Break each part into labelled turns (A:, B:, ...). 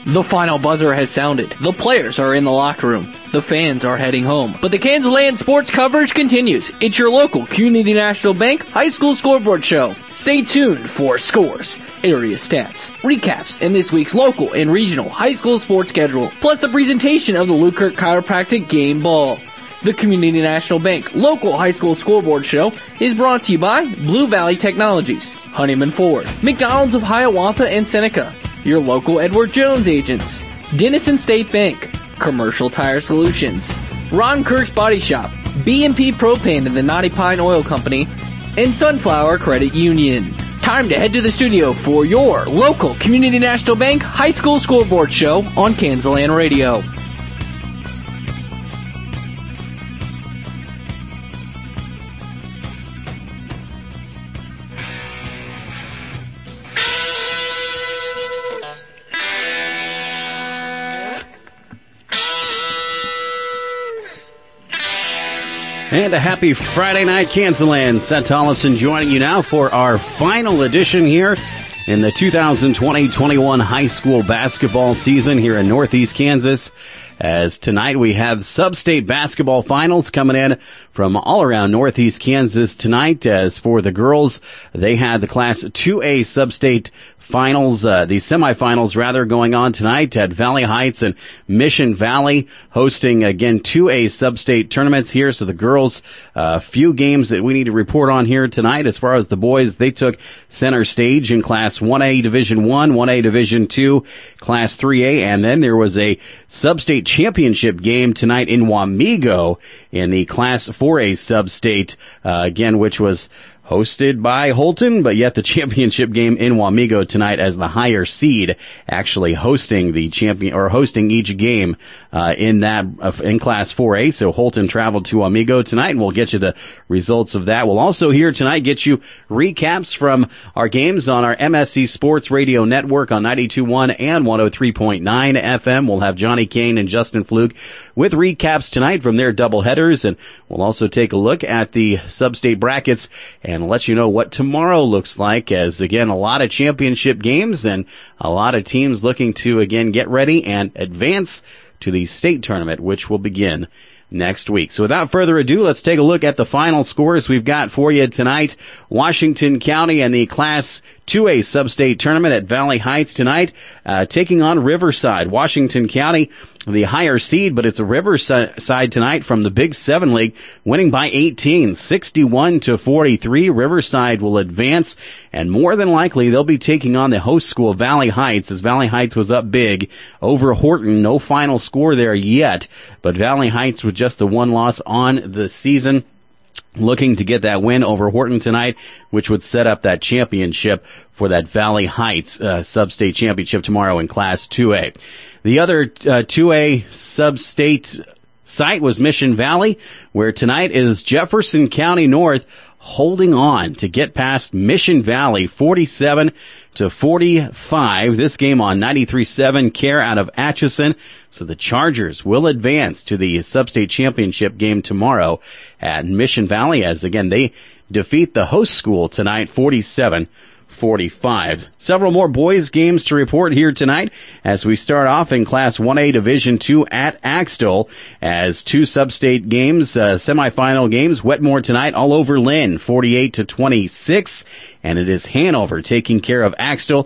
A: The final buzzer has sounded. The players are in the locker room. The fans are heading home. But the Kansas Land sports coverage continues. It's your local Community National Bank High School Scoreboard Show. Stay tuned for scores, area stats, recaps, and this week's local and regional high school sports schedule, plus the presentation of the Lukert Chiropractic Game Ball. The Community National Bank Local High School Scoreboard Show is brought to you by Blue Valley Technologies, Honeyman Ford, McDonald's of Hiawatha and Seneca, your local Edward Jones agents, Denison State Bank, Commercial Tire Solutions, Ron Kirk's Body Shop, B&P Propane and the Knotty Pine Oil Company, and Sunflower Credit Union. Time to head to the studio for your local Community National Bank High School Scoreboard Show on Kansas Land Radio.
B: And a happy Friday night, Kansas Land. Seth Tollefson joining you now for our final edition here in the 2020-21 high school basketball season here in Northeast Kansas. As tonight we have sub-state basketball finals coming in from all around Northeast Kansas tonight. As for the girls, they had the Class 2A sub-state finals, the semifinals rather, going on tonight at Valley Heights and Mission Valley, hosting again 2A sub-state tournaments here. So the girls, a few games that we need to report on here tonight. As far as the boys, they took center stage in Class 1A Division 1, 1A Division 2, Class 3A, and then there was a sub-state championship game tonight in Wamego in the Class 4A sub-state, again, which was hosted by Holton, but yet the championship game in Wamego tonight as the higher seed actually hosting the champion, or hosting each game in Class 4A. So Holton traveled to Wamego tonight, and we'll get you the results of that. We'll also here tonight get you recaps from our games on our MSC Sports Radio Network on 92.1 and 103.9 FM. We'll have Johnny Kane and Justin Fluke with recaps tonight from their doubleheaders, and we'll also take a look at the sub-state brackets and let you know what tomorrow looks like, as, again, a lot of championship games and a lot of teams looking to, again, get ready and advance to the state tournament, which will begin next week. So without further ado, let's take a look at the final scores we've got for you tonight. Washington County and the Class 2A sub-state tournament at Valley Heights tonight, taking on Riverside. Washington County, the higher seed, but it's a Riverside tonight from the Big 7 League, winning by 18, 61-43. Riverside will advance, and more than likely they'll be taking on the host school, Valley Heights, as Valley Heights was up big over Horton. No final score there yet, but Valley Heights with just the one loss on the season, looking to get that win over Horton tonight, which would set up that championship for that Valley Heights sub-state championship tomorrow in Class 2A. The other 2A sub-state site was Mission Valley, where tonight is Jefferson County North holding on to get past Mission Valley 47-45. This game on 93.7 Care out of Atchison. So the Chargers will advance to the sub-state championship game tomorrow at Mission Valley, as, again, they defeat the host school tonight 47-45. Several more boys games to report here tonight as we start off in Class 1A Division 2 at Axtell, as two sub-state games, semifinal games. Wetmore tonight all over Lynn, 48-26, and it is Hanover taking care of Axtell,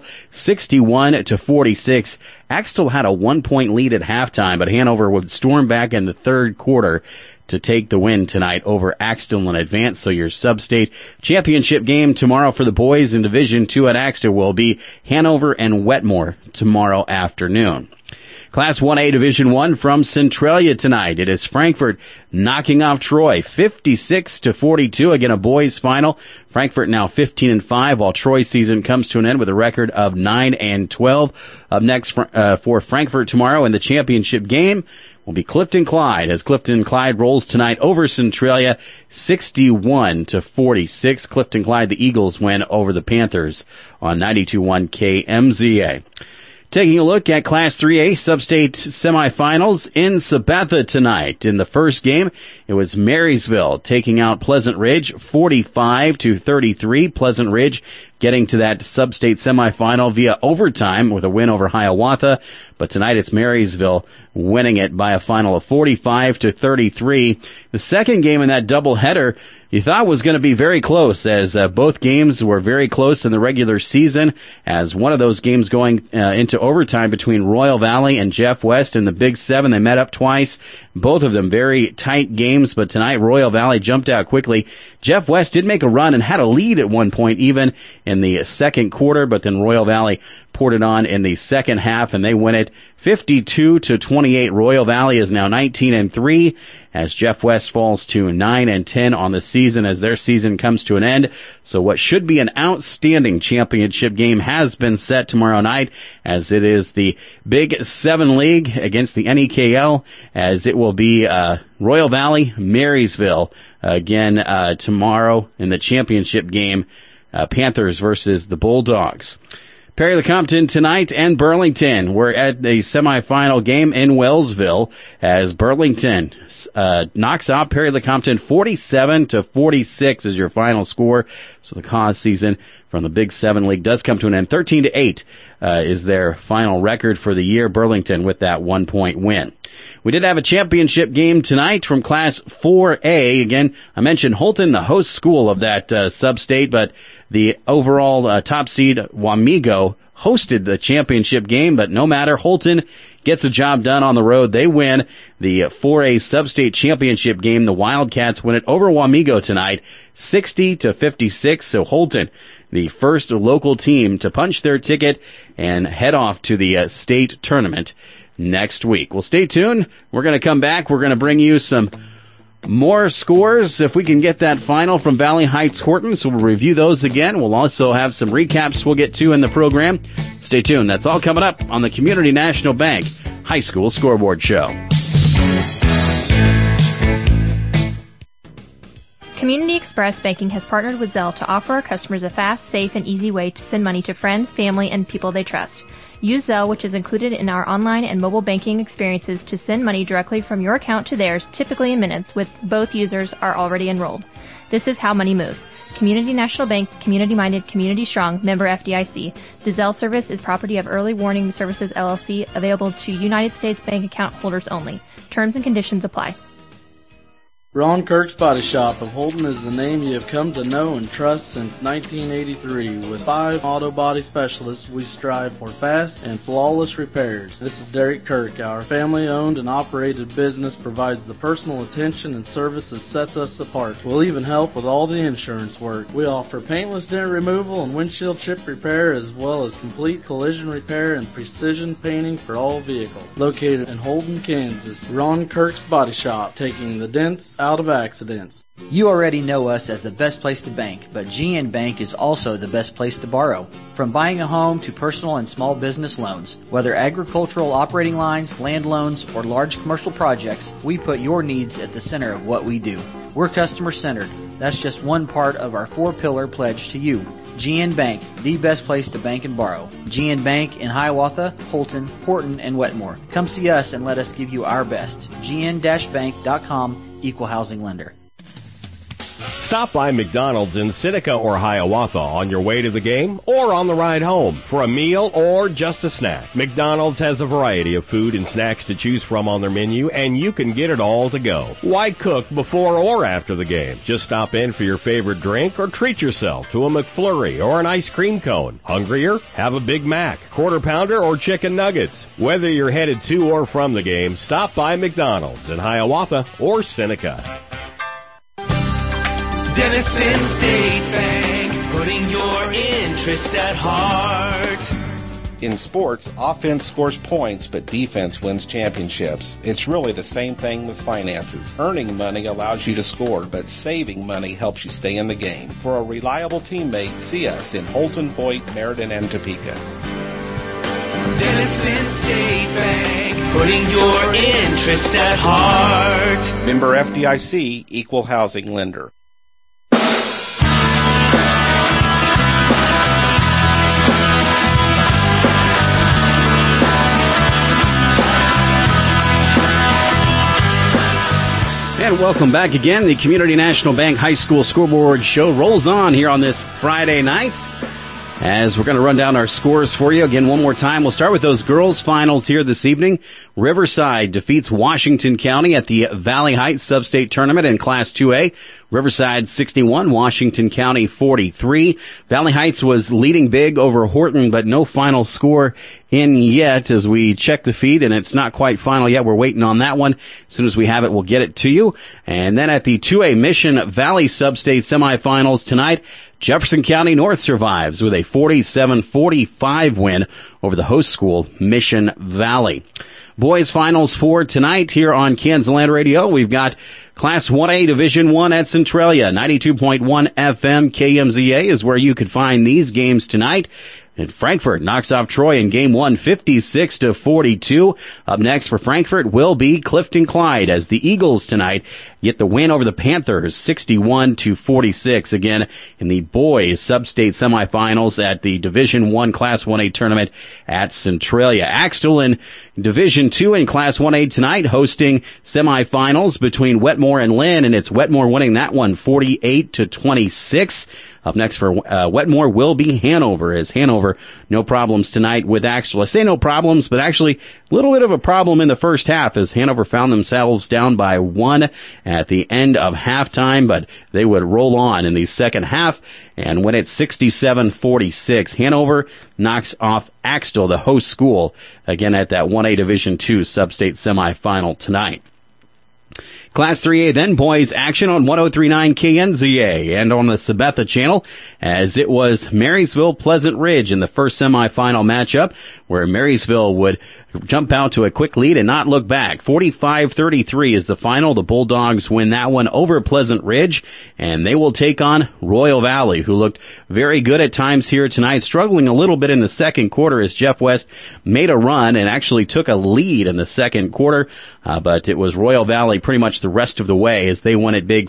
B: 61-46. Axtell had a 1-point lead at halftime, but Hanover would storm back in the third quarter to take the win tonight over Axtell in advance. So your sub-state championship game tomorrow for the boys in Division 2 at Axtell will be Hanover and Wetmore tomorrow afternoon. Class 1A Division 1 from Centralia tonight. It is Frankfort knocking off Troy 56-42. Again, a boys final. Frankfort now 15-5, while Troy's season comes to an end with a record of 9-12. Up next for Frankfort tomorrow in the championship game will be Clifton Clyde, as Clifton Clyde rolls tonight over Centralia 61-46. Clifton Clyde, the Eagles, win over the Panthers on 92.1 KMZA. Taking a look at Class 3A sub-state semifinals in Sabetha tonight. In the first game, it was Marysville taking out Pleasant Ridge 45-33. Pleasant Ridge getting to that sub-state semifinal via overtime with a win over Hiawatha. But tonight it's Marysville winning it by a final of 45-33. The second game in that doubleheader you thought was going to be very close, as both games were very close in the regular season, as one of those games going into overtime between Royal Valley and Jeff West in the Big Seven. They met up twice, both of them very tight games, but tonight Royal Valley jumped out quickly. Jeff West did make a run and had a lead at one point even in the second quarter, but then Royal Valley poured it on in the second half, and they win it 52-28. Royal Valley is now 19-3, as Jeff West falls to 9-10 on the season as their season comes to an end. So what should be an outstanding championship game has been set tomorrow night, as it is the Big Seven League against the NEKL, as it will be Royal Valley, Marysville again tomorrow in the championship game, Panthers versus the Bulldogs. Perry-Lecompton tonight and Burlington. We're at the semifinal game in Wellsville as Burlington knocks out Perry-Lecompton 47-46 is your final score. So the Cause season from the Big Seven League does come to an end. 13-8 is their final record for the year. Burlington with that 1-point win. We did have a championship game tonight from Class 4A. Again, I mentioned Holton, the host school of that sub-state, but the overall top seed, Wamego, hosted the championship game, but no matter, Holton gets the job done on the road. They win the 4A sub-state championship game. The Wildcats win it over Wamego tonight, 60-56. So Holton, the first local team to punch their ticket and head off to the state tournament next week. Well, stay tuned. We're going to come back. We're going to bring you some more scores, if we can get that final from Valley Heights Horton, so we'll review those again. We'll also have some recaps we'll get to in the program. Stay tuned. That's all coming up on the Community National Bank High School Scoreboard Show.
C: Community Express Banking has partnered with Zelle to offer our customers a fast, safe, and easy way to send money to friends, family, and people they trust. Use Zelle, which is included in our online and mobile banking experiences, to send money directly from your account to theirs, typically in minutes, with both users are already enrolled. This is how money moves. Community National Bank, community-minded, community-strong, member FDIC. The Zelle service is property of Early Warning Services, LLC, available to United States Bank account holders only. Terms and conditions apply.
D: Ron Kirk's Body Shop of Holton is the name you have come to know and trust since 1983. With 5 auto body specialists, we strive for fast and flawless repairs. This is Derek Kirk. Our family-owned and operated business provides the personal attention and service that sets us apart. We'll even help with all the insurance work. We offer paintless dent removal and windshield chip repair, as well as complete collision repair and precision painting for all vehicles. Located in Holton, Kansas, Ron Kirk's Body Shop, taking the dents out of accidents.
E: You already know us as the best place to bank, but GN Bank is also the best place to borrow. From buying a home to personal and small business loans, whether agricultural operating lines, land loans, or large commercial projects, we put your needs at the center of what we do. We're customer-centered. That's just one part of our 4-pillar pledge to you. GN Bank, the best place to bank and borrow. GN Bank in Hiawatha, Holton, Horton, and Wetmore. Come see us and let us give you our best. GN-bank.com, Equal Housing Lender.
F: Stop by McDonald's in Seneca or Hiawatha on your way to the game or on the ride home for a meal or just a snack. McDonald's has a variety of food and snacks to choose from on their menu, and you can get it all to go. Why cook before or after the game? Just stop in for your favorite drink or treat yourself to a McFlurry or an ice cream cone. Hungrier? Have a Big Mac, Quarter Pounder, or chicken nuggets. Whether you're headed to or from the game, stop by McDonald's in Hiawatha or Seneca.
G: Denison State Bank, putting your interest at heart.
H: In sports, offense scores points, but defense wins championships. It's really the same thing with finances. Earning money allows you to score, but saving money helps you stay in the game. For a reliable teammate, see us in Holton, Hoyt, Meriden, and Topeka.
G: Denison State Bank, putting your interest at heart.
H: Member FDIC, Equal Housing Lender.
B: And welcome back again. The Community National Bank High School Scoreboard Show rolls on here on this Friday night. as we're going to run down our scores for you. Again, one more time, we'll start with those girls' finals here this evening. Riverside defeats Washington County at the Valley Heights Sub-State Tournament in Class 2A. Riverside 61, Washington County 43. Valley Heights was leading big over Horton, but no final score in yet as we check the feed, and it's not quite final yet. We're waiting on that one. As soon as we have it, we'll get it to you. And then at the 2A Mission Valley Sub-State semifinals tonight, Jefferson County North survives with a 47-45 win over the host school, Mission Valley. Boys finals for tonight here on Kansas Land Radio. We've got Class 1A Division 1 at Centralia. 92.1 FM KMZA is where you could find these games tonight. And Frankfort knocks off Troy in Game 1, 56-42. Up next for Frankfort will be Clifton Clyde as the Eagles tonight get the win over the Panthers, 61-46. Again, in the boys sub-state semifinals at the Division 1 Class 1A tournament at Centralia. Axtell in Division 2 in Class 1A tonight hosting semifinals between Wetmore and Lynn, and it's Wetmore winning that one 48-26. Up next for Wetmore will be Hanover, as Hanover, no problems tonight with Axtell. I say no problems, but actually a little bit of a problem in the first half as Hanover found themselves down by 1 at the end of halftime, but they would roll on in the second half and win it 67-46. Hanover knocks off Axtell, the host school, again at that 1A Division 2 sub-state semifinal tonight. Class 3A then boys action on 103.9 KNZA and on the Sabetha channel as it was Marysville Pleasant Ridge in the first semifinal matchup where Marysville would jump out to a quick lead and not look back. 45-33 is the final. The Bulldogs win that one over Pleasant Ridge, and they will take on Royal Valley, who looked very good at times here tonight, struggling a little bit in the second quarter as Jeff West made a run and actually took a lead in the second quarter, but it was Royal Valley pretty much the rest of the way as they won it big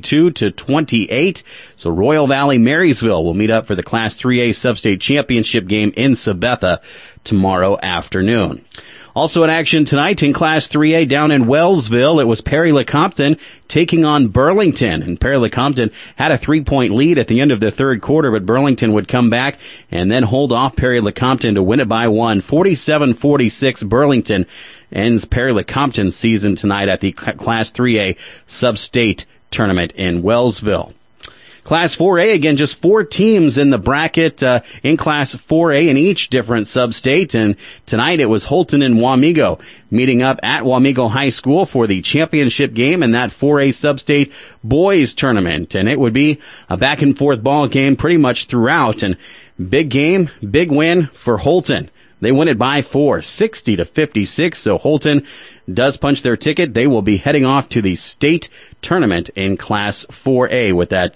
B: 52-28. So Royal Valley Marysville will meet up for the Class 3A Sub-State Championship game in Sabetha tomorrow afternoon. Also in action tonight in Class 3A down in Wellsville, it was Perry-Lecompton taking on Burlington. And Perry-Lecompton had a 3-point lead at the end of the third quarter, but Burlington would come back and then hold off Perry-Lecompton to win it by 1. 47-46, Burlington ends Perry-Lecompton's season tonight at the Class 3A Sub-State Tournament in Wellsville. Class 4A, again, just 4 teams in the bracket in Class 4A in each different sub-state, and tonight it was Holton and Wamego meeting up at Wamego High School for the championship game in that 4A sub-state boys tournament, and it would be a back-and-forth ball game pretty much throughout, and big game, big win for Holton. They win it by 4, 60-56, so Holton does punch their ticket. They will be heading off to the state tournament in Class 4A with that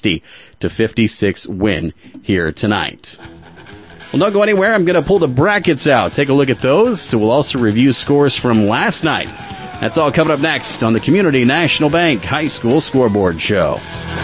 B: 60-56 win here tonight. Well, don't go anywhere. I'm going to pull the brackets out. Take a look at those. So we'll also review scores from last night. That's all coming up next on the Community National Bank High School Scoreboard Show.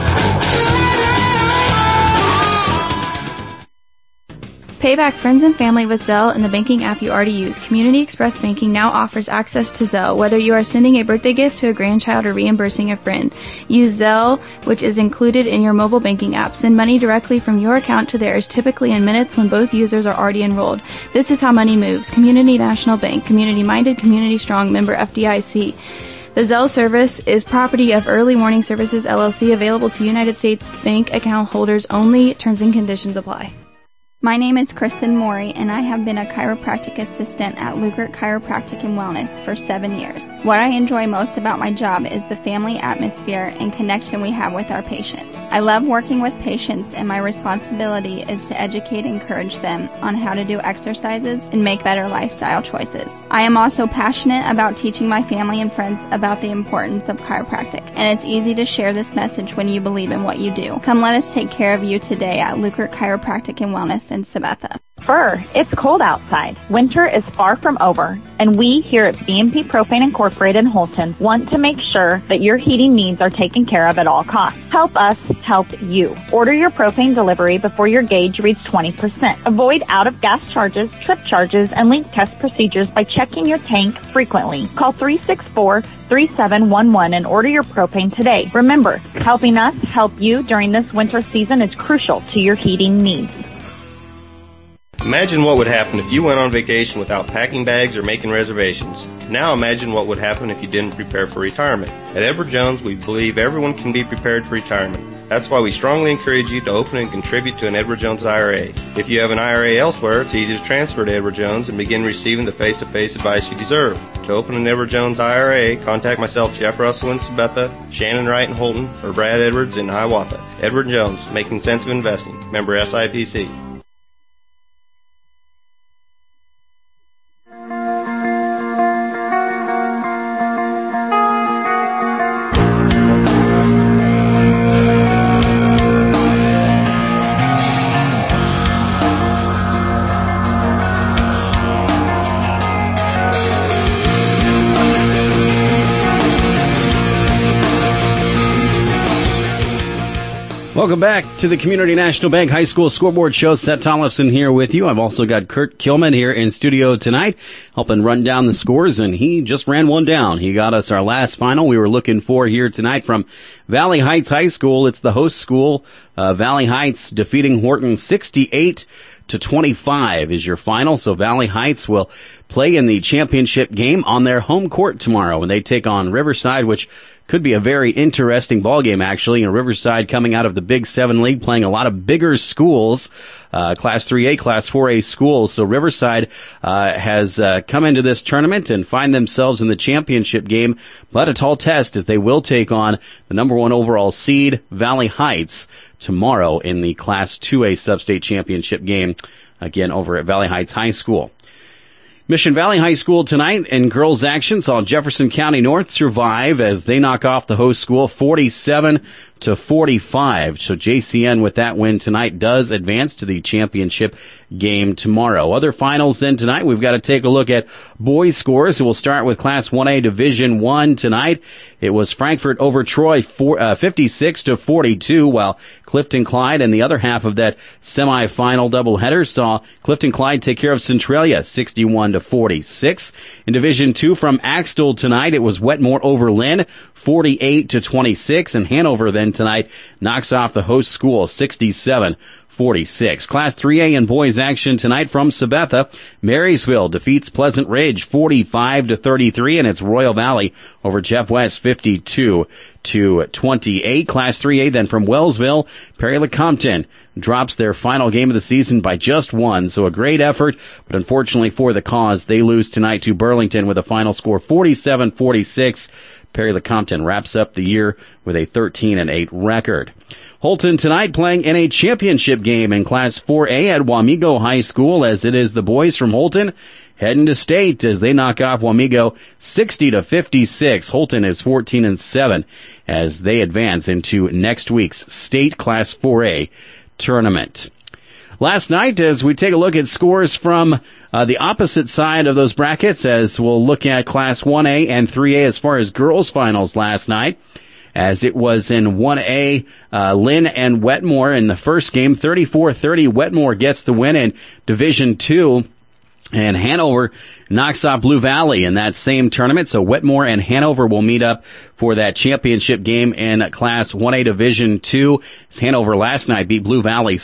I: Pay back friends and family with Zelle and the banking app you already use. Community Express Banking now offers access to Zelle, whether you are sending a birthday gift to a grandchild or reimbursing a friend. Use Zelle, which is included in your mobile banking app. Send money directly from your account to theirs, typically in minutes when both users are already enrolled. This is how money moves. Community National Bank. Community-minded, community-strong, member FDIC. The Zelle service is property of Early Warning Services, LLC, available to United States Bank account holders only. Terms and conditions apply.
J: My name is Kristen Morey, and I have been a chiropractic assistant at Lugert Chiropractic and Wellness for 7 years. What I enjoy most about my job is the family atmosphere and connection we have with our patients. I love working with patients, and my responsibility is to educate and encourage them on how to do exercises and make better lifestyle choices. I am also passionate about teaching my family and friends about the importance of chiropractic, and it's easy to share this message when you believe in what you do. Come let us take care of you today at Lugert Chiropractic and Wellness in Sabetha.
K: It's cold outside. Winter is far from over, and we here at BMP Propane Incorporated in Holton want to make sure that your heating needs are taken care of at all costs. Help us help you. Order your propane delivery before your gauge reads 20%. Avoid out-of-gas charges, trip charges, and leak test procedures by checking your tank frequently. Call 364-3711 and order your propane today. Remember, helping us help you during this winter season is crucial to your heating needs.
L: Imagine what would happen if you went on vacation without packing bags or making reservations. Now imagine what would happen if you didn't prepare for retirement. At Edward Jones, we believe everyone can be prepared for retirement. That's why we strongly encourage you to open and contribute to an Edward Jones IRA. If you have an IRA elsewhere, it's easy to transfer to Edward Jones and begin receiving the face-to-face advice you deserve. To open an Edward Jones IRA, contact myself, Jeff Russell in Sabetha, Shannon Wright in Holton, or Brad Edwards in Hiawatha. Edward Jones, making sense of investing. Member SIPC.
B: Welcome back to the Community National Bank High School Scoreboard Show. Seth Tollefson here with you. I've also got Kurt Kilman here in studio tonight, helping run down the scores, and he just ran one down. He got us our last final we were looking for here tonight from Valley Heights High School. It's the host school. Valley Heights defeating Horton 68-25 is your final. So Valley Heights will play in the championship game on their home court tomorrow when they take on Riverside, which could be a very interesting ball game, actually. And Riverside coming out of the Big 7 League, playing a lot of bigger schools, Class 3A, Class 4A schools. So Riverside has come into this tournament and find themselves in the championship game, but a tall test as they will take on the number 1 overall seed, Valley Heights, tomorrow in the Class 2A Sub-State Championship game, again over at Valley Heights High School. Mission Valley High School tonight in girls action saw Jefferson County North survive as they knock off the host school 47-45. So JCN with that win tonight does advance to the championship game tomorrow. Other finals then tonight, we've got to take a look at boys scores. So we'll start with Class 1A Division 1 tonight. It was Frankfort over Troy 56-42, while Clifton Clyde and the other half of that semifinal doubleheader saw Clifton Clyde take care of Centralia 61-46. In Division 2 from Axtell tonight, it was Wetmore over Lynn 48-26, and Hanover then tonight knocks off the host school 67-46. Class 3A in boys action tonight from Sabetha. Marysville defeats Pleasant Ridge 45-33, and it's Royal Valley over Jeff West 52-28. Class 3A then from Wellsville, Perry LeCompton drops their final game of the season by just one, so a great effort, but unfortunately for the cause, they lose tonight to Burlington with a final score 47-46. Perry LeCompton wraps up the year with a 13-8 record. Holton tonight playing in a championship game in Class 4A at Wamego High School, as it is the boys from Holton heading to state as they knock off Wamego 60-56. Holton is 14-7 as they advance into next week's state Class 4A tournament. Last night, as we take a look at scores from the opposite side of those brackets, as we'll look at Class 1A and 3A as far as girls finals last night, as it was in 1A, Lynn and Wetmore in the first game, 34-30. Wetmore gets the win in Division 2, and Hanover knocks off Blue Valley in that same tournament. So Wetmore and Hanover will meet up for that championship game in Class 1A Division 2. Hanover last night beat Blue Valley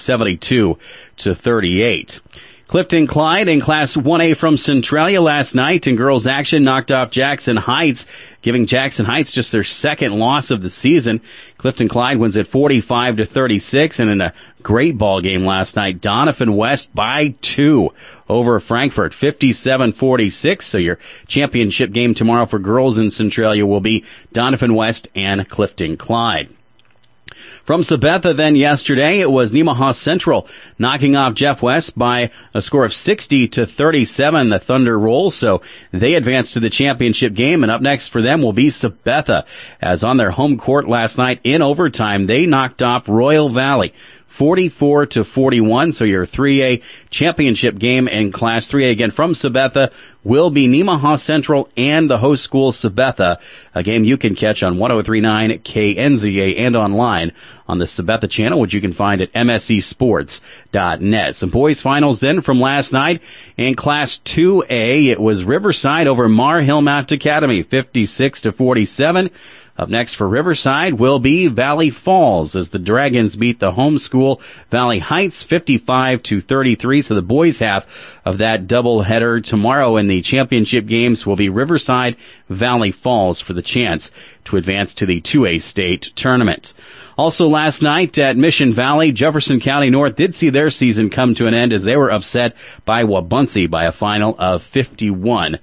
B: 72-38. Clifton Clyde in Class 1A from Centralia last night in girls action knocked off Jackson Heights, giving Jackson Heights just their second loss of the season. Clifton Clyde wins at 45-36, and in a great ball game last night, Donovan West by 2 over Frankfort, 57-46. So your championship game tomorrow for girls in Centralia will be Donovan West and Clifton Clyde. From Sabetha then yesterday, it was Nemaha Central knocking off Jeff West by a score of 60-37, the Thunder roll. So they advance to the championship game, and up next for them will be Sabetha, as on their home court last night in overtime, they knocked off Royal Valley 44-41. So your 3A championship game in Class 3A again from Sabetha will be Nemaha Central and the host school Sabetha, a game you can catch on 103.9 KNZA and online on the Sabetha channel, which you can find at mscsports.net. Some boys finals then from last night. In Class 2A, it was Riverside over Mar Hill Mount Academy, 56-47. Up next for Riverside will be Valley Falls as the Dragons beat the home school Valley Heights 55-33. So the boys' half of that doubleheader tomorrow in the championship games will be Riverside, Valley Falls for the chance to advance to the 2A state tournament. Also last night at Mission Valley, Jefferson County North did see their season come to an end as they were upset by Wabaunsee by a final of 51-41.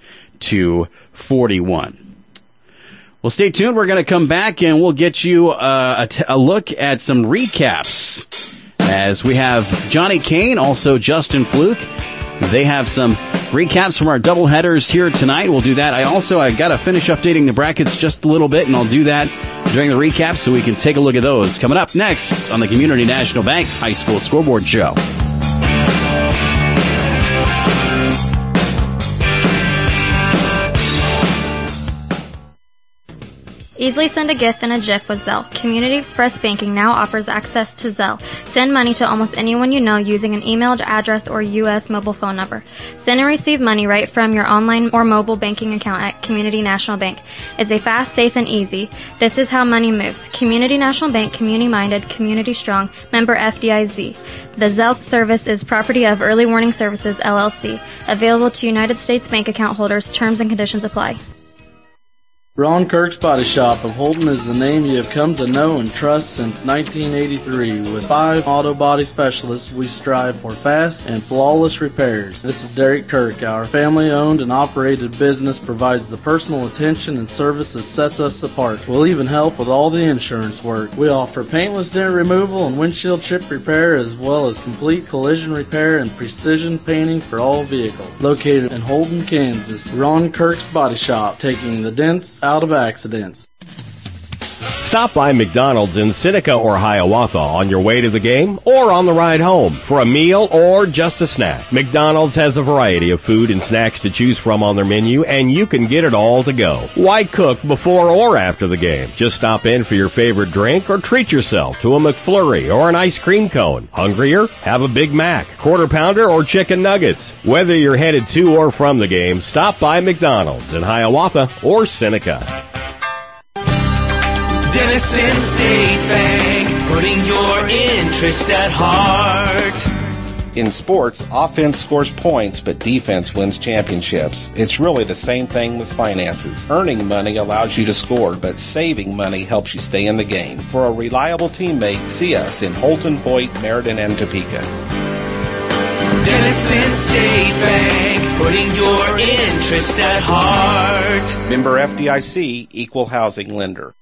B: Well, stay tuned. We're going to come back and we'll get you a look at some recaps as we have Johnny Kane, also Justin Fluke. They have some recaps from our doubleheaders here tonight. We'll do that. I got to finish updating the brackets just a little bit, and I'll do that during the recap so we can take a look at those. Coming up next on the Community National Bank High School Scoreboard Show.
M: Easily send a gift in a GIF with Zelle. Community Express Banking now offers access to Zelle. Send money to almost anyone you know using an email address or U.S. mobile phone number. Send and receive money right from your online or mobile banking account at Community National Bank. It's a fast, safe, and easy. This is how money moves. Community National Bank, community-minded, community-strong, member FDIC. The Zelle service is property of Early Warning Services, LLC. Available to United States bank account holders. Terms and conditions apply.
D: Ron Kirk's Body Shop of Holton is the name you have come to know and trust since 1983. With 5 auto body specialists, we strive for fast and flawless repairs. This is Derek Kirk. Our family-owned and operated business provides the personal attention and service that sets us apart. We'll even help with all the insurance work. We offer paintless dent removal and windshield chip repair, as well as complete collision repair and precision painting for all vehicles. Located in Holton, Kansas, Ron Kirk's Body Shop, taking the dents out of accidents.
F: Stop by McDonald's in Seneca or Hiawatha on your way to the game or on the ride home for a meal or just a snack. McDonald's has a variety of food and snacks to choose from on their menu, and you can get it all to go. Why cook before or after the game? Just stop in for your favorite drink or treat yourself to a McFlurry or an ice cream cone. Hungrier? Have a Big Mac, Quarter Pounder, or chicken nuggets. Whether you're headed to or from the game, stop by McDonald's in Hiawatha or Seneca.
G: Denison State Bank, putting your interest at heart.
H: In sports, offense scores points, but defense wins championships. It's really the same thing with finances. Earning money allows you to score, but saving money helps you stay in the game. For a reliable teammate, see us in Holton, Hoyt, Meriden, and Topeka.
G: Denison State Bank, putting your interest at heart.
H: Member FDIC, Equal Housing Lender.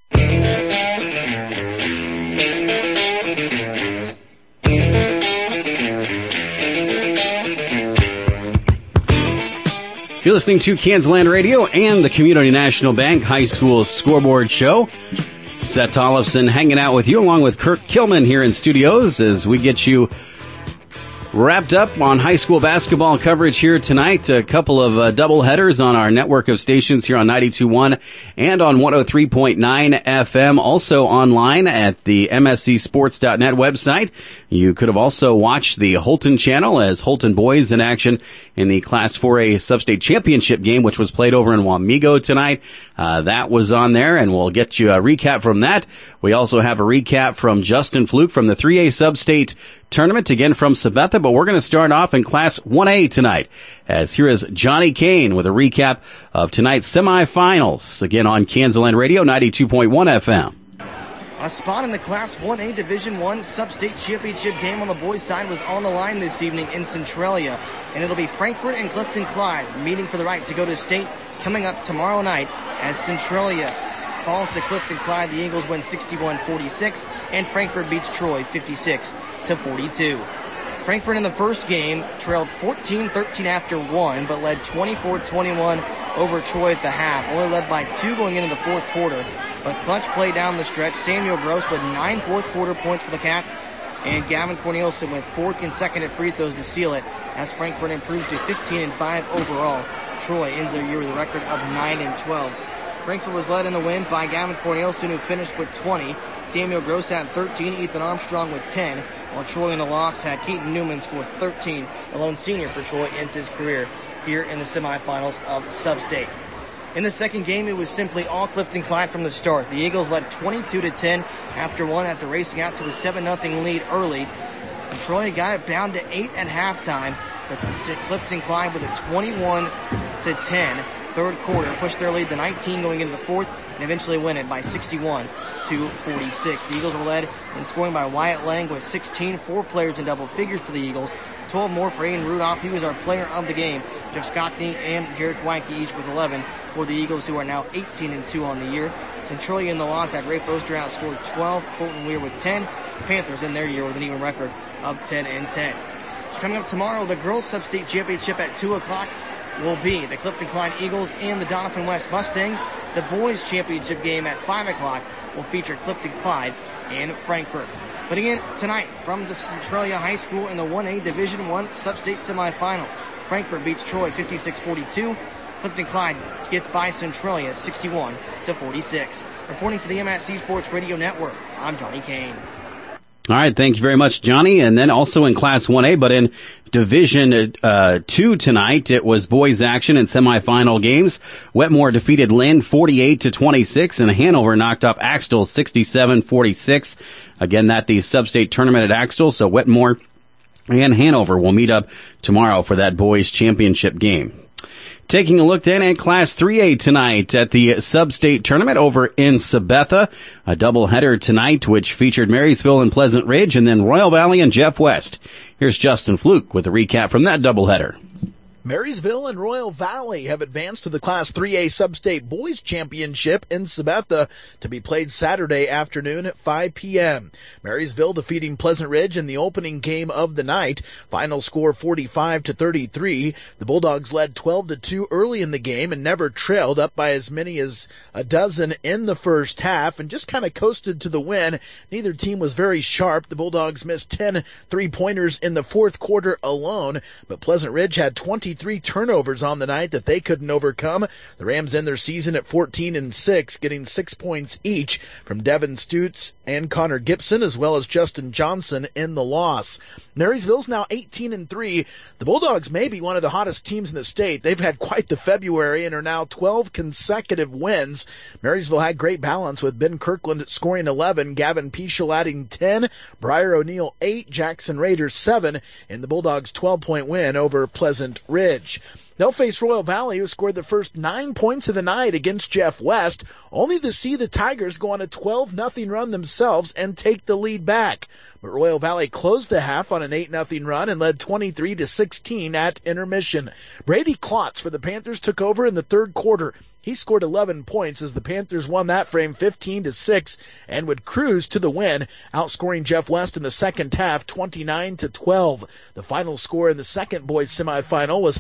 B: You're listening to Kansas Land Radio and the Community National Bank High School Scoreboard Show. Seth Tollefson hanging out with you along with Kirk Kilman here in studios as we get you wrapped up on high school basketball coverage here tonight. A couple of double headers on our network of stations here on 92.1 and on 103.9 FM. Also online at the mscsports.net website. You could have also watched the Holton channel as Holton boys in action in the Class 4A Sub-State Championship game, which was played over in Wamego tonight. That was on there, and we'll get you a recap from that. We also have a recap from Justin Fluke from the 3A Sub-State Tournament, again from Sabetha, but we're going to start off in Class 1A tonight, as here is Johnny Kane with a recap of tonight's semifinals, again on Kansas Land Radio, 92.1 FM.
N: A spot in the Class 1A Division I Sub-State Championship game on the boys' side was on the line this evening in Centralia, and it'll be Frankfort and Clifton Clyde meeting for the right to go to state coming up tomorrow night as Centralia falls to Clifton Clyde. The Eagles win 61-46, and Frankfort beats Troy 56-42. Frankfort in the first game trailed 14-13 after 1, but led 24-21 over Troy at the half, only led by 2 going into the fourth quarter. But clutch play down the stretch. Samuel Gross with 9 fourth-quarter points for the Cats, and Gavin Cornelison with 4 consecutive free throws to seal it as Frankfort improves to 15-5 overall. Troy ends the year with a record of 9-12. Frankfort was led in the win by Gavin Cornelison, who finished with 20. Samuel Gross had 13, Ethan Armstrong with 10, while Troy in the loss had Keaton Newman with 13. The lone senior for Troy ends his career here in the semifinals of Sub-State. In the second game, it was simply all Clifton Clyde from the start. The Eagles led 22-10 after racing out to a 7-0 lead early. And Troy got it down to 8 at halftime, but Clifton Clyde with a 21-10 third quarter pushed their lead to 19 going into the fourth and eventually win it by 61-46. The Eagles were led in scoring by Wyatt Lang with 16, 4 players in double figures for the Eagles. 12 more for Aiden Rudolph. He was our player of the game. Jeff Scockney and Jared Weike each with 11 for the Eagles, who are now 18-2 on the year. Centralia in the loss had Ray Foster outscored 12, Colton Weir with 10. Panthers in their year with an even record of 10-10. So coming up tomorrow, the girls' sub-state championship at 2 o'clock will be the Clifton Clyde Eagles and the Doniphan West Mustangs. The boys' championship game at 5 o'clock will feature Clifton Clyde and Frankfort. But again, tonight, from the Centralia High School in the 1A Division I Sub-State Semifinal, Frankfort beats Troy 56-42. Clifton Clyde gets by Centralia 61-46. Reporting for the MSC Sports Radio Network, I'm Johnny Kane.
B: All right, thank you very much, Johnny. And then also in Class 1A, but in Division 2 tonight, it was boys action in semifinal games. Wetmore defeated Lynn 48-26, and Hanover knocked off Axtell 67-46. Again, that the sub-state tournament at Axtell, so Wetmore and Hanover will meet up tomorrow for that boys championship game. Taking a look then at Class 3A tonight at the sub-state tournament over in Sabetha. A doubleheader tonight which featured Marysville and Pleasant Ridge and then Royal Valley and Jeff West. Here's Justin Fluke with a recap from that doubleheader.
O: Marysville and Royal Valley have advanced to the Class 3A Sub-State Boys Championship in Sabetha to be played Saturday afternoon at 5 p.m. Marysville defeating Pleasant Ridge in the opening game of the night. Final score 45-33. The Bulldogs led 12-2 early in the game and never trailed, up by as many as a dozen in the first half and just kind of coasted to the win. Neither team was very sharp. The Bulldogs missed 10 three-pointers in the fourth quarter alone, but Pleasant Ridge had 23 turnovers on the night that they couldn't overcome. The Rams end their season at 14-6, getting 6 points each from Devin Stutz and Connor Gibson, as well as Justin Johnson in the loss. Marysville's now 18-3. The Bulldogs may be one of the hottest teams in the state. They've had quite the February and are now 12 consecutive wins. Marysville had great balance with Ben Kirkland scoring 11, Gavin Peschel adding 10, Briar O'Neill 8, Jackson Rader 7, and the Bulldogs' 12-point win over Pleasant Ridge. They'll face Royal Valley, who scored the first 9 points of the night against Jeff West, only to see the Tigers go on a 12-0 run themselves and take the lead back. But Royal Valley closed the half on an 8-0 run and led 23-16 at intermission. Brady Klotz for the Panthers took over in the third quarter. He scored 11 points as the Panthers won that frame 15-6 and would cruise to the win, outscoring Jeff West in the second half 29-12. The final score in the second boys semifinal was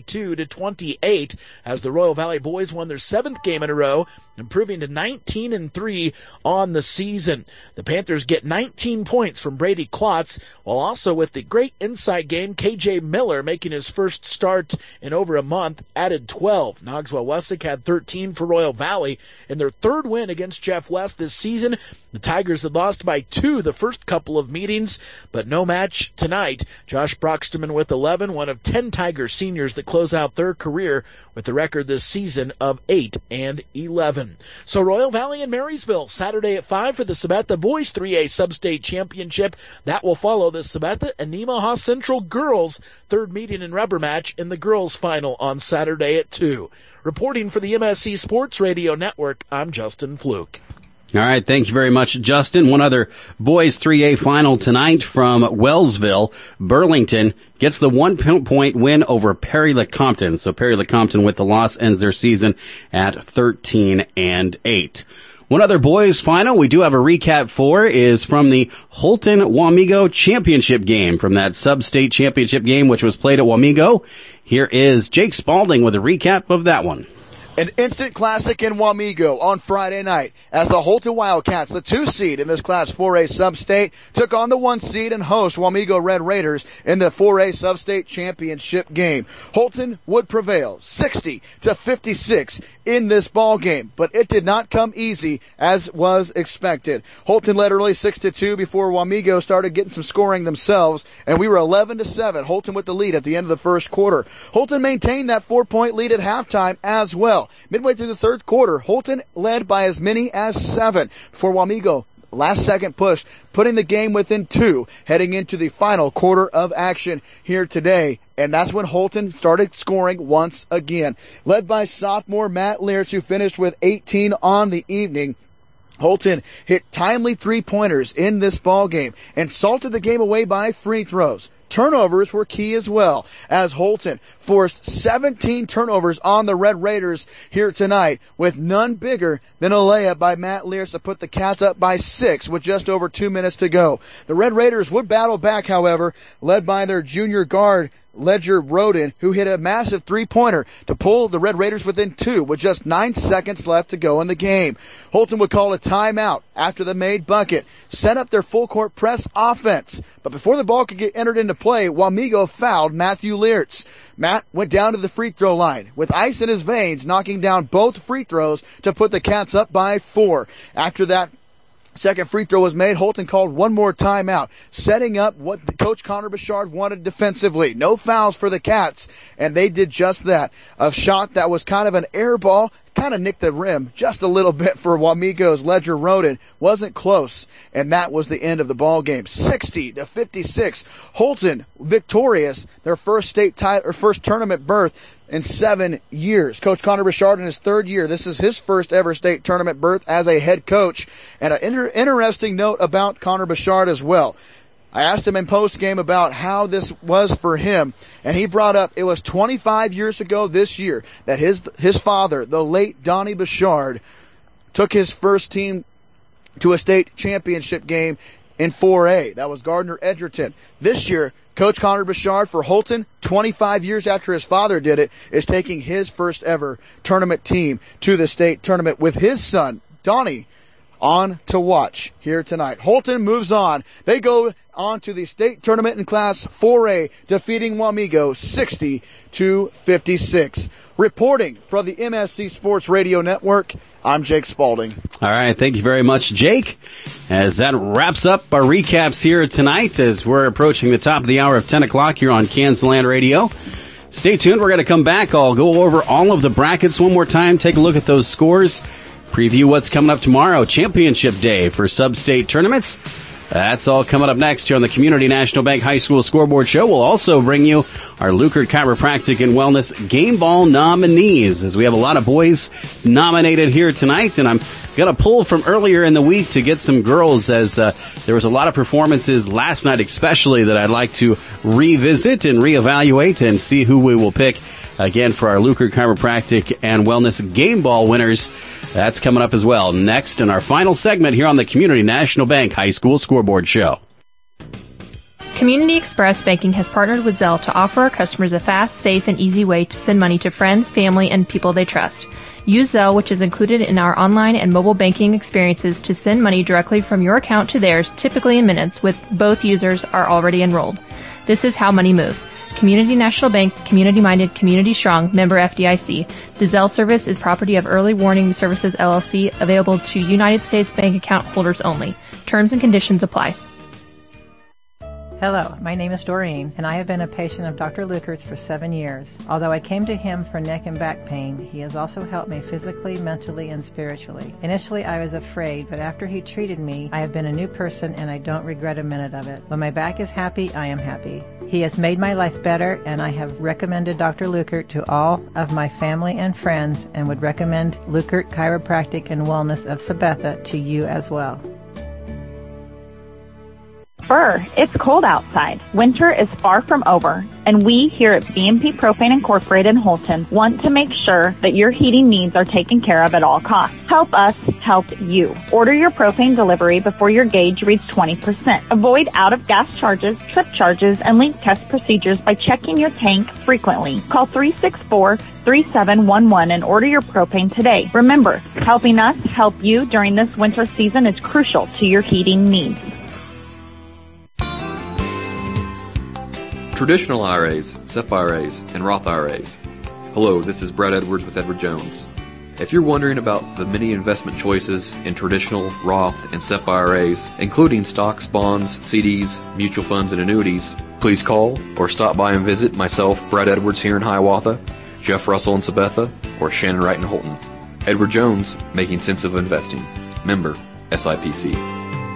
O: 52-28 as the Royal Valley boys won their 7th game in a row, improving to 19-3 on the season. The Panthers get 19 points from Brady Klotz, while also with the great inside game, KJ Miller making his first start in over a month, added 12. Knoxville Wessex had 13 for Royal Valley. In their third win against Jeff West this season, the Tigers had lost by 2 the first couple of meetings, but no match tonight. Josh Broxterman with 11, one of 10 Tiger seniors that close out their career with the record this season of 8-11. So Royal Valley and Marysville, Saturday at 5 for the Sabetha Boys 3A Sub-State Championship. That will follow the Sabetha and Nemaha Central girls' third meeting and rubber match in the girls' final on Saturday at 2. Reporting for the MSC Sports Radio Network, I'm Justin Fluke.
B: All right, thank you very much, Justin. One other boys 3A final tonight from Wellsville. Burlington gets the 1-point win over Perry-Lecompton. So Perry-Lecompton with the loss ends their season at 13-8. One other boys final we do have a recap for is from the Holton-Wamego Championship game, from that sub-state championship game which was played at Wamego. Here is Jake Spalding with a recap of that one.
P: An instant classic in Wamego on Friday night as the Holton Wildcats, the 2 seed in this Class 4A Sub-State, took on the 1 seed and host Wamego Red Raiders in the 4A Sub-State Championship game. Holton would prevail 60-56 in this ball game, but it did not come easy as was expected. Holton led early 6-2 before Wamego started getting some scoring themselves, and we were 11-7. Holton with the lead at the end of the first quarter. Holton maintained that 4-point lead at halftime as well. well. Midway through the third quarter, Holton led by as many as 7 before Wamego last-second push, putting the game within 2, heading into the final quarter of action here today. And that's when Holton started scoring once again. Led by sophomore Matt Lears, who finished with 18 on the evening. Holton hit timely three-pointers in this ball game and salted the game away by free throws. Turnovers were key as well, as Holton forced 17 turnovers on the Red Raiders here tonight, with none bigger than a layup by Matt Lears to put the Cats up by 6 with just over 2 minutes to go. The Red Raiders would battle back, however, led by their junior guard, Ledger Roden, who hit a massive three-pointer to pull the Red Raiders within 2 with just 9 seconds left to go in the game. Holton would call a timeout after the made bucket, set up their full-court press offense. But before the ball could get entered into play, Wamego fouled Matthew Leartz. Matt went down to the free throw line with ice in his veins, knocking down both free throws to put the Cats up by 4. After that second free throw was made, Holton called one more timeout, setting up what Coach Connor Bouchard wanted defensively. No fouls for the Cats, and they did just that. A shot that was kind of an air ball, kind of nicked the rim just a little bit for Wamego's Ledger Roden. Wasn't close, and that was the end of the ball game. 60-56. Holton victorious, their first first tournament berth in 7 years. Coach Connor Bouchard in his 3rd year. This is his first ever state tournament berth as a head coach. And an interesting note about Connor Bouchard as well. I asked him in post-game about how this was for him, and he brought up it was 25 years ago this year that his father, the late Donnie Bouchard, took his first team to a state championship game in 4A. That was Gardner Edgerton. This year, Coach Connor Bouchard for Holton, 25 years after his father did it, is taking his first ever tournament team to the state tournament with his son, Donnie, on to watch here tonight. Holton moves on. They go on to the state tournament in Class 4A, defeating Wamego 60-56. Reporting from the MSC Sports Radio Network, I'm Jake Spaulding.
B: All right, thank you very much, Jake. As that wraps up our recaps here tonight, as we're approaching the top of the hour of 10 o'clock here on Kansas Radio. Stay tuned. We're going to come back. I'll go over all of the brackets one more time, take a look at those scores, preview what's coming up tomorrow, Championship Day for sub-state tournaments. That's all coming up next here on the Community National Bank High School Scoreboard Show. We'll also bring you our Lukert Chiropractic and Wellness Game Ball nominees, as we have a lot of boys nominated here tonight, and I'm going to pull from earlier in the week to get some girls, as there was a lot of performances last night especially that I'd like to revisit and reevaluate and see who we will pick again for our Lukert Chiropractic and Wellness Game Ball winners. That's coming up as well next in our final segment here on the Community National Bank High School Scoreboard Show.
C: Community Express Banking has partnered with Zelle to offer our customers a fast, safe, and easy way to send money to friends, family, and people they trust. Use Zelle, which is included in our online and mobile banking experiences, to send money directly from your account to theirs, typically in minutes, with both users are already enrolled. This is how money moves. Community National Bank, community-minded, community-strong, member FDIC. The Zelle service is property of Early Warning Services, LLC, available to United States Bank account holders only. Terms and conditions apply.
Q: Hello, my name is Doreen, and I have been a patient of Dr. Lukert's for 7 years. Although I came to him for neck and back pain, he has also helped me physically, mentally, and spiritually. Initially, I was afraid, but after he treated me, I have been a new person, and I don't regret a minute of it. When my back is happy, I am happy. He has made my life better, and I have recommended Dr. Lukert to all of my family and friends, and would recommend Lukert Chiropractic and Wellness of Sabetha to you as well.
K: It's cold outside. Winter is far from over, and we here at BMP Propane Incorporated in Holton want to make sure that your heating needs are taken care of at all costs. Help us help you. Order your propane delivery before your gauge reads 20%. Avoid out-of-gas charges, trip charges, and leak test procedures by checking your tank frequently. Call 364-3711 and order your propane today. Remember, helping us help you during this winter season is crucial to your heating needs.
R: Traditional IRAs, SEP IRAs, and Roth IRAs. Hello, this is Brad Edwards with Edward Jones. If you're wondering about the many investment choices in traditional, Roth, and SEP IRAs, including stocks, bonds, CDs, mutual funds, and annuities, please call or stop by and visit myself, Brad Edwards, here in Hiawatha. Jeff Russell in Sabetha, or Shannon Wright in Holton. Edward Jones, making sense of investing. Member, SIPC.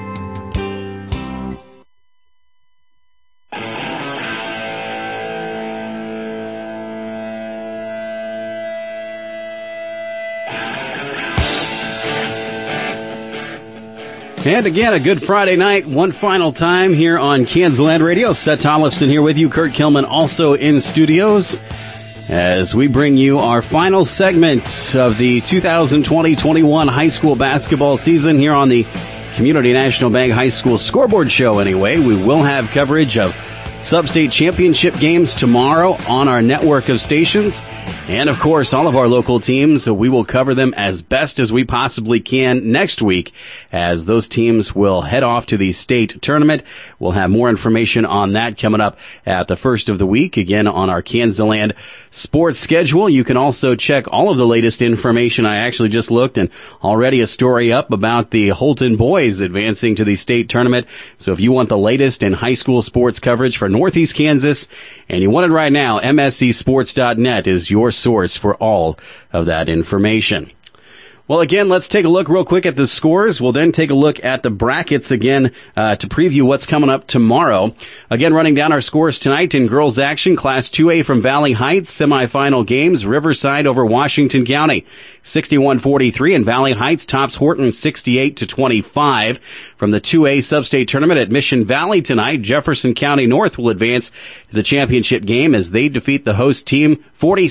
B: And again, a good Friday night, one final time here on Kansas Land Radio. Seth Tollefson here with you, Kurt Kilman also in studios, as we bring you our final segment of the 2020-21 high school basketball season here on the Community National Bank High School Scoreboard Show. Anyway, we will have coverage of sub-state championship games tomorrow on our network of stations. And, of course, all of our local teams, we will cover them as best as we possibly can next week, as those teams will head off to the state tournament. We'll have more information on that coming up at the first of the week, again on our Kansas Land sports schedule. You can also check all of the latest information. I actually just looked, and already a story up about the Holton boys advancing to the state tournament. So if you want the latest in high school sports coverage for Northeast Kansas, and you want it right now, MSCSports.net is your source for all of that information. Well, again, let's take a look real quick at the scores. We'll then take a look at the brackets again to preview what's coming up tomorrow. Again, running down our scores tonight in girls action, Class 2A from Valley Heights, semifinal games, Riverside over Washington County. 61-43, and Valley Heights tops Horton 68-25. From the 2A sub-state tournament at Mission Valley tonight, Jefferson County North will advance to the championship game as they defeat the host team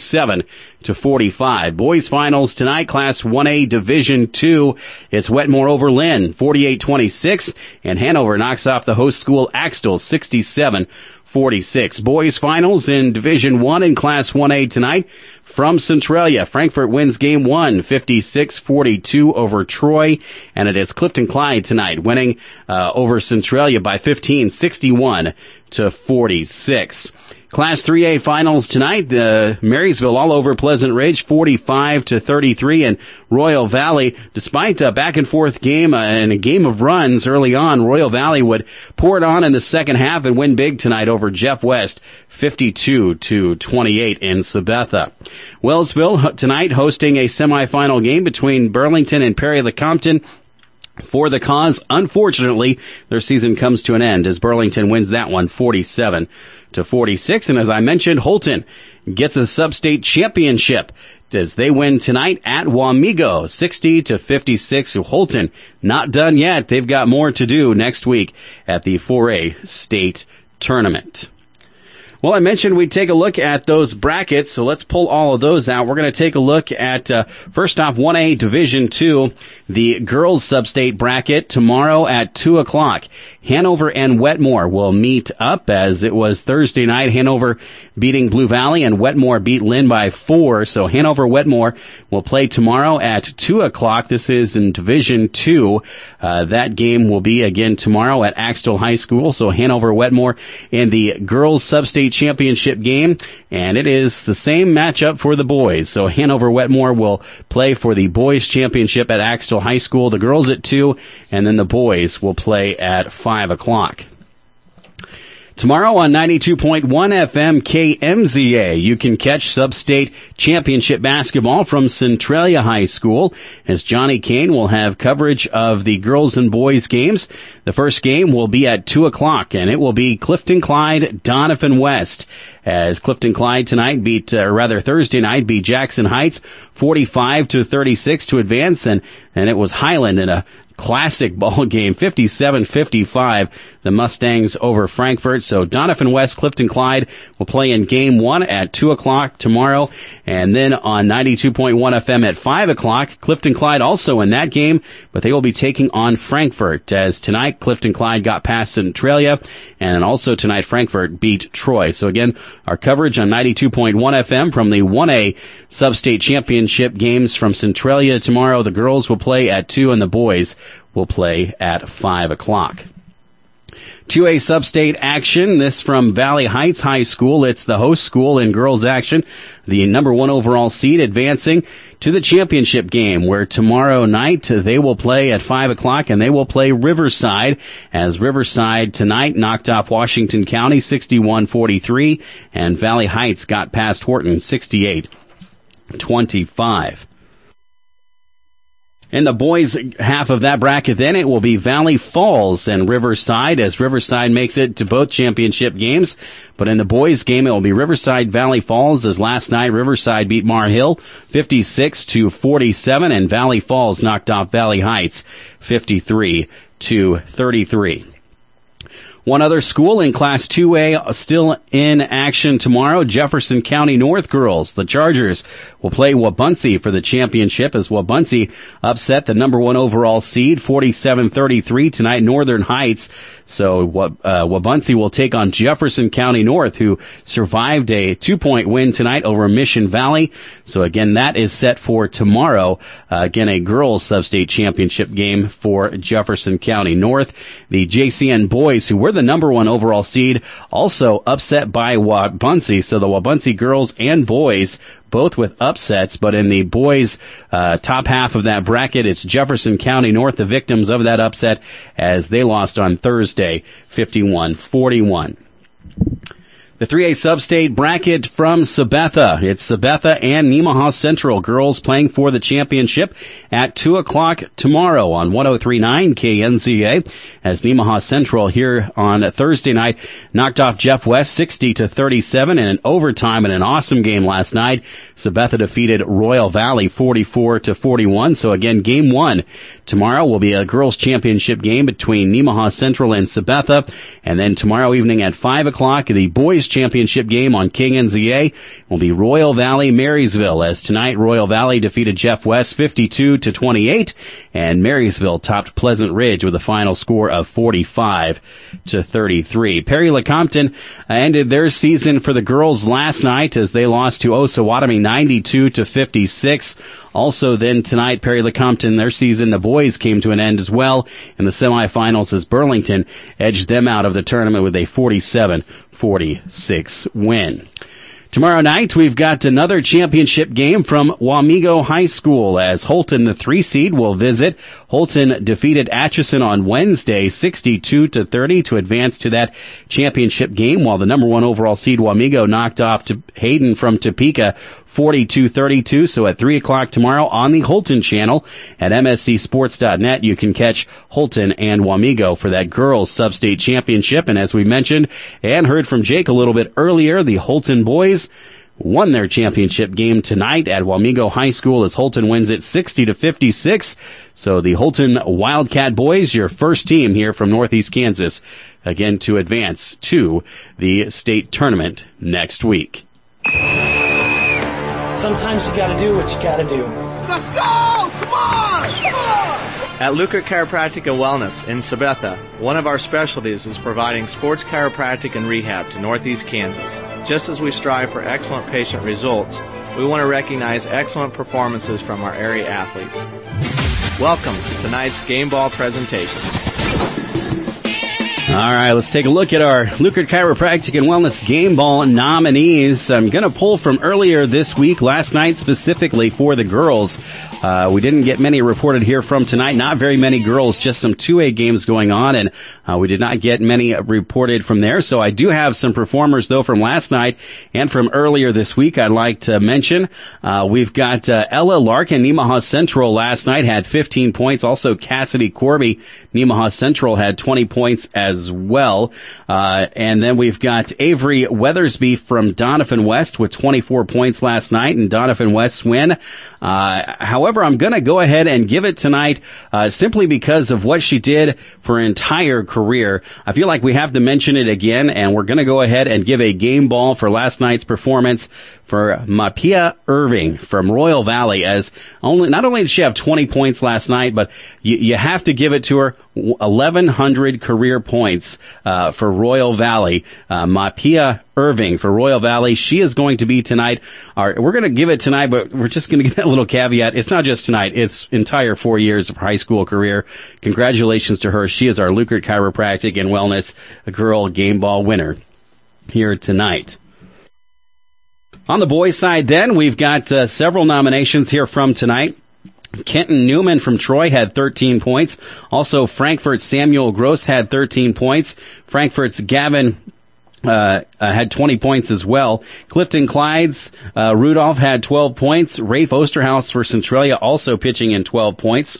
B: 47-45. Boys finals tonight, Class 1A Division II. It's Wetmore over Lynn 48-26, and Hanover knocks off the host school Axtell 67-46. Boys finals in Division I in Class 1A tonight. From Centralia, Frankfort wins Game 1, 56-42 over Troy, and it is Clifton Clyde tonight, winning over Centralia by 15, 61-46. Class 3A finals tonight, Marysville all over Pleasant Ridge, 45-33, and Royal Valley, despite a back-and-forth game and a game of runs early on, Royal Valley would pour it on in the second half and win big tonight over Jeff West, 52-28 in Sabetha. Wellsville tonight hosting a semifinal game between Burlington and Perry-Lecompton. For the cause, unfortunately, their season comes to an end as Burlington wins that one 47-46. And as I mentioned, Holton gets a sub-state championship as they win tonight at Wamego 60-56. Holton not done yet. They've got more to do next week at the 4A state tournament. Well, I mentioned we'd take a look at those brackets, so let's pull all of those out. We're going to take a look at, first off, 1A Division II, the girls sub-state bracket tomorrow at 2 o'clock. Hanover and Wetmore will meet up as it was Thursday night. Hanover beating Blue Valley and Wetmore beat Lynn by 4. So Hanover-Wetmore will play tomorrow at 2 o'clock. This is in Division II. That game will be again tomorrow at Axtell High School. So Hanover-Wetmore in the girls sub-state championship game. And it is the same matchup for the boys. So Hanover-Wetmore will play for the boys championship at Axtell High School. The girls at 2, and then the boys will play at 5 o'clock. Tomorrow on 92.1 FM KMZA, you can catch sub-state championship basketball from Centralia High School as Johnny Kane will have coverage of the girls and boys games. The first game will be at 2 o'clock, and it will be Clifton Clyde, Donovan West, as Clifton Clyde tonight Thursday night beat Jackson Heights 45-36 to advance, and it was Highland in a classic ball game, 57-55, the Mustangs over Frankfort. So Donovan West, Clifton Clyde will play in Game 1 at 2 o'clock tomorrow. And then on 92.1 FM at 5 o'clock, Clifton Clyde also in that game, but they will be taking on Frankfort, as tonight Clifton Clyde got past Centralia, and also tonight Frankfort beat Troy. So again, our coverage on 92.1 FM from the 1A sub-state championship games from Centralia tomorrow. The girls will play at 2 and the boys will play at 5 o'clock. 2A sub-state action, this from Valley Heights High School. It's the host school in girls action. The number 1 overall seed advancing to the championship game, where tomorrow night they will play at 5 o'clock, and they will play Riverside, as Riverside tonight knocked off Washington County 61-43, and Valley Heights got past Horton 25. In the boys' half of that bracket, then, it will be Valley Falls and Riverside, as Riverside makes it to both championship games. But in the boys' game, it will be Riverside Valley Falls, as last night Riverside beat Mar Hill 56-47, and Valley Falls knocked off Valley Heights 53-33. One other school in Class 2A still in action tomorrow, Jefferson County North girls. The Chargers will play Wabaunsee for the championship as Wabaunsee upset the number 1 overall seed 47-33 tonight, Northern Heights. So Wabaunsee will take on Jefferson County North, who survived a 2-point win tonight over Mission Valley. So again, that is set for tomorrow. Again, a girls sub-state championship game for Jefferson County North. The JCN boys, who were the number 1 overall seed, also upset by Wabaunsee. So the Wabaunsee girls and boys both with upsets, but in the boys' top half of that bracket, it's Jefferson County North, the victims of that upset, as they lost on Thursday, 51-41. The 3A sub-state bracket from Sabetha. It's Sabetha and Nemaha Central girls playing for the championship at 2 o'clock tomorrow on 103.9 KNZA, as Nemaha Central here on Thursday night knocked off Jeff West 60-37 in an overtime in an awesome game last night. Sabetha defeated Royal Valley 44-41. So again, game 1 tomorrow will be a girls' championship game between Nemaha Central and Sabetha. And then tomorrow evening at 5 o'clock, the boys' championship game on KNZA will be Royal Valley Marysville, as tonight Royal Valley defeated Jeff West 52-28, and Marysville topped Pleasant Ridge with a final score of 45-33. Perry Lecompton ended their season for the girls last night as they lost to Osawatomie 92-56. Also then tonight, Perry Lecompton, their season, the boys came to an end as well in the semifinals as Burlington edged them out of the tournament with a 47-46 win. Tomorrow night, we've got another championship game from Wamego High School, as Holton, the 3 seed, will visit. Holton defeated Atchison on Wednesday 62-30 to advance to that championship game, while the number 1 overall seed Wamego knocked off to Hayden from Topeka 42-32. So at 3 o'clock tomorrow on the Holton channel at mscsports.net, you can catch Holton and Wamego for that girls sub-state championship. And as we mentioned and heard from Jake a little bit earlier, the Holton boys won their championship game tonight at Wamego High School as Holton wins it 60-56. So the Holton Wildcat boys, your first team here from Northeast Kansas, again to advance to the state tournament next week.
S: Sometimes you gotta do what you gotta do.
G: Let's go! Come on! Come on!
T: At Lukert Chiropractic and Wellness in Sabetha, one of our specialties is providing sports chiropractic and rehab to Northeast Kansas. Just as we strive for excellent patient results, we want to recognize excellent performances from our area athletes. Welcome to tonight's game ball presentation.
B: All right, let's take a look at our Lukert Chiropractic and Wellness Game Ball nominees. I'm going to pull from earlier this week, last night specifically for the girls. We didn't get many reported here from tonight. Not very many girls, just some 2A games going on, and we did not get many reported from there. So I do have some performers, though, from last night and from earlier this week I'd like to mention. We've got Ella Larkin, Nemaha Central last night, had 15 points. Also Cassidy Corby, Nemaha Central, had 20 points as well. And then we've got Avery Weathersby from Donovan West with 24 points last night, and Donovan West's win. However, I'm going to go ahead and give it tonight simply because of what she did for her entire career. I feel like we have to mention it again, and we're going to go ahead and give a game ball for last night's performance for Mapia Irving from Royal Valley, as not only did she have 20 points last night, but you have to give it to her, 1,100 career points for Royal Valley. Mapia Irving for Royal Valley, she is going to be tonight. We're going to give it tonight, but we're just going to give that little caveat. It's not just tonight. It's entire 4 years of her high school career. Congratulations to her. She is our Lukert Chiropractic and Wellness Girl Game Ball winner here tonight. On the boys' side, then, we've got several nominations here from tonight. Kenton Newman from Troy had 13 points. Also, Frankfurt's Samuel Gross had 13 points. Frankfurt's Gavin had 20 points as well. Clifton Clyde's Rudolph had 12 points. Rafe Osterhaus for Centralia also pitching in 12 points.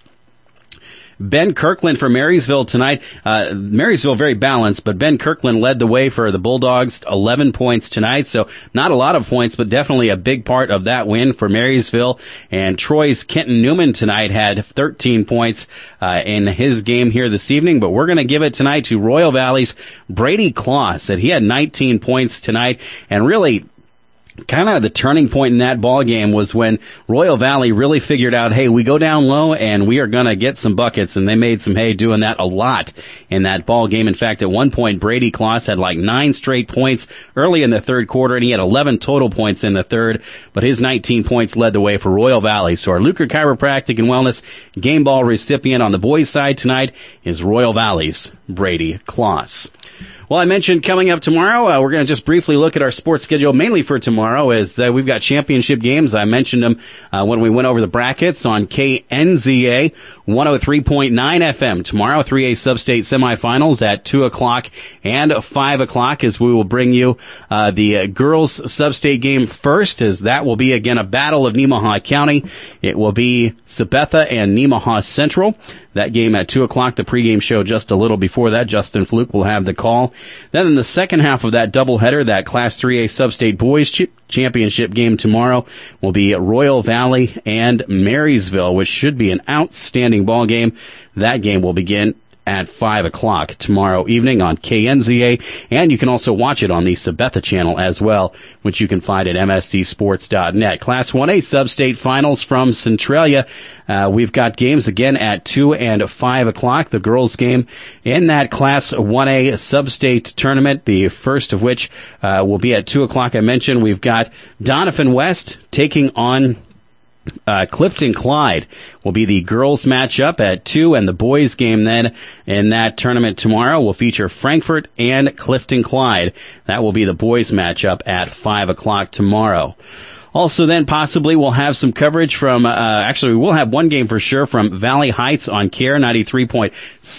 B: Ben Kirkland for Marysville tonight. Marysville very balanced, but Ben Kirkland led the way for the Bulldogs, 11 points tonight. So not a lot of points, but definitely a big part of that win for Marysville. And Troy's Kenton Newman tonight had 13 points in his game here this evening. But we're going to give it tonight to Royal Valley's Brady Kloss. That he had 19 points tonight, and really kind of the turning point in that ball game was when Royal Valley really figured out, hey, we go down low and we are going to get some buckets, and they made some hay doing that a lot in that ball game. In fact, at one point, Brady Kloss had like 9 straight points early in the third quarter, and he had 11 total points in the third, but his 19 points led the way for Royal Valley. So our Lucre Chiropractic and Wellness game ball recipient on the boys' side tonight is Royal Valley's Brady Kloss. Well, I mentioned coming up tomorrow, we're going to just briefly look at our sports schedule, mainly for tomorrow, as we've got championship games. I mentioned them when we went over the brackets on KNZA 103.9 FM. Tomorrow, 3A Sub-State semifinals at 2 o'clock and 5 o'clock, as we will bring you the girls' Sub-State game first, as that will be, again, a battle of Nemaha County. It will be Sabetha and Nemaha Central. That game at 2 o'clock, the pregame show just a little before that. Justin Fluke will have the call. Then in the second half of that doubleheader, that Class 3A Sub-State Boys Championship game tomorrow will be Royal Valley and Marysville, which should be an outstanding ball game. That game will begin at 5 o'clock tomorrow evening on KNZA, and you can also watch it on the Sabetha channel as well, which you can find at mscsports.net. Class 1A Sub-State Finals from Centralia. We've got games again at 2 and 5 o'clock. The girls' game in that Class 1A Sub-State tournament, the first of which will be at 2 o'clock. I mentioned we've got Donovan West taking on Clifton Clyde. Will be the girls' matchup at 2, and the boys' game then in that tournament tomorrow will feature Frankfort and Clifton Clyde. That will be the boys' matchup at 5 o'clock tomorrow. Also then possibly we'll have some coverage from, actually we'll have one game for sure from Valley Heights on KARE 93.7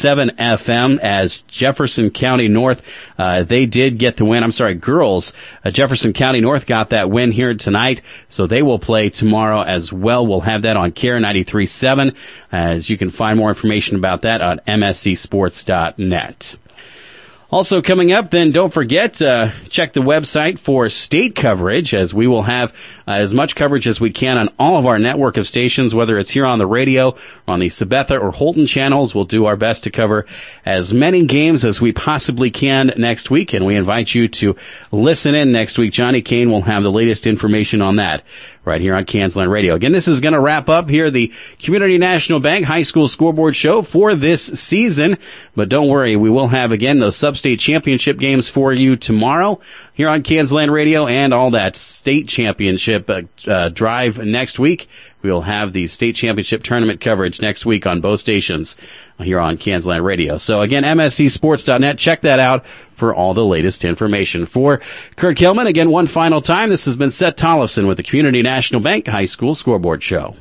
B: FM as Jefferson County North, they did get the win. I'm sorry, girls. Jefferson County North got that win here tonight, so they will play tomorrow as well. We'll have that on KARE 93.7, as you can find more information about that on mscsports.net. Also coming up, then don't forget, check the website for state coverage, as we will have as much coverage as we can on all of our network of stations, whether it's here on the radio, or on the Sabetha or Holton channels. We'll do our best to cover as many games as we possibly can next week, and we invite you to listen in next week. Johnny Kane will have the latest information on that right here on Kansland Radio. Again, this is going to wrap up here the Community National Bank High School Scoreboard Show for this season. But don't worry, we will have, again, those sub-state championship games for you tomorrow here on Kansland Radio, and all that state championship drive next week. We will have the state championship tournament coverage next week on both stations here on Kansland Radio. So again, mscsports.net, check that out for all the latest information. For Kurt Kilman, again, one final time, this has been Seth Tollefson with the Community National Bank High School Scoreboard Show.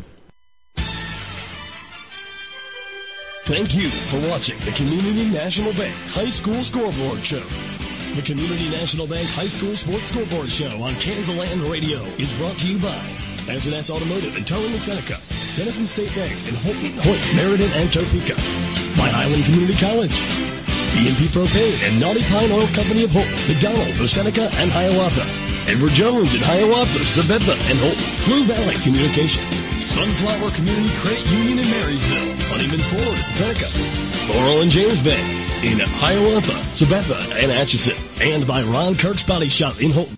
U: Thank you for watching the Community National Bank High School Scoreboard Show. The Community National Bank High School Sports Scoreboard Show on Kansland Radio is brought to you by S&S Automotive in Towing and Seneca, Denison State Bank in Holton, Hoyt, Meriden, and Topeka, by Highland Community College, BNP Propane and Naughty Pine Oil Company of Holton, McDonald's of Seneca and Hiawatha, Edward Jones in Hiawatha, Sabetha, and Holton, Blue Valley Communications, Sunflower Community Credit Union in Marysville, Honeyman Ford, Seneca, Laurel and James Bank in Hiawatha, Sabetha, and Atchison, and by Ron Kirk's Body Shop in Holton.